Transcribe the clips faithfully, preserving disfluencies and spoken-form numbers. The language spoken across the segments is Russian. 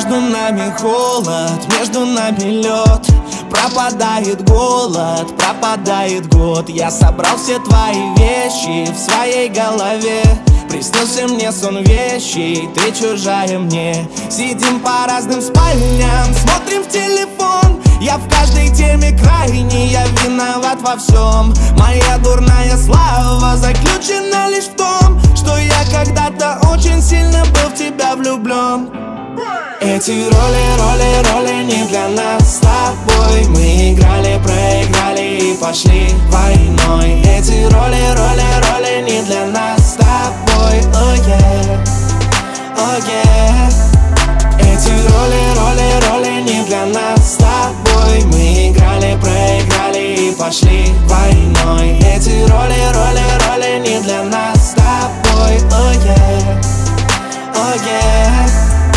Между нами холод, между нами лед. Пропадает голод, пропадает год. Я собрал все твои вещи в своей голове. Приснился мне сон вещи, ты чужая мне. Сидим по разным спальням, смотрим в телефон. Я в каждой теме крайне, я виноват во всем. Моя дурная слава заключена лишь в том, что я когда-то очень сильно был в тебя влюблен. Эти роли, роли, роли не для нас с тобой. Мы играли, проиграли и пошли войной. Эти роли, роли, роли не для нас с тобой. Oh yeah, oh yeah. Эти роли, роли, роли не для нас с тобой. Мы играли, проиграли и пошли войной. Эти роли, роли, роли не для нас с тобой. Oh yeah, oh yeah.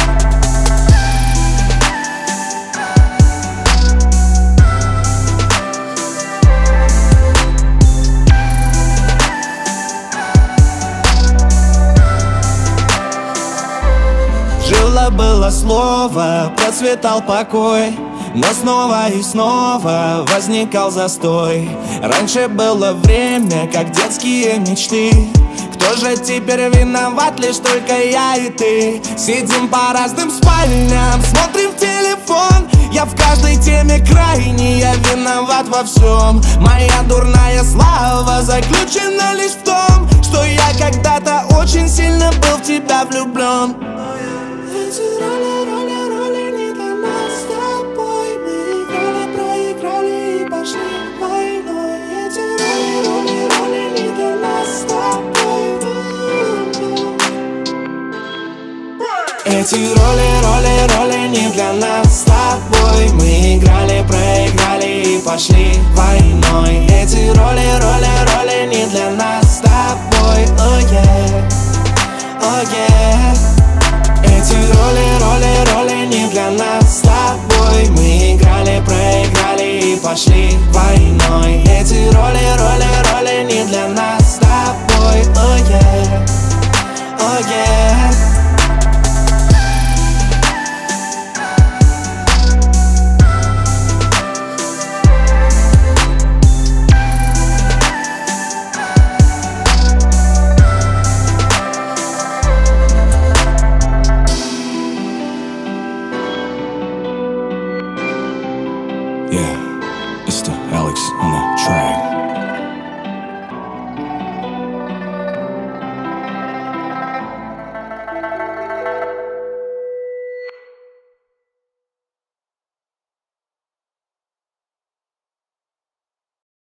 Было слово, процветал покой, но снова и снова возникал застой. Раньше было время, как детские мечты. Кто же теперь виноват? Лишь только я и ты. Сидим по разным спальням, смотрим в телефон. Я в каждой теме крайне, я виноват во всем. Моя дурная слава заключена лишь в том, что я когда-то очень сильно был в тебя влюблен. Эти роли, роли, роли не для нас с тобой. Мы играли, проиграли и пошли войной. Эти роли, роли, роли не для нас с тобой. Эти роли, роли, роли не для нас с тобой. Мы играли, проиграли и пошли войной. Эти роли, роли, роли не для нас с тобой. Oh yeah, oh yeah. Эти роли, роли, роли не для нас с тобой. Мы играли, проиграли и пошли войной. Эти роли, роли, роли не для нас с тобой. Oh yeah, oh yeah. Yeah, it's the Alex on the track.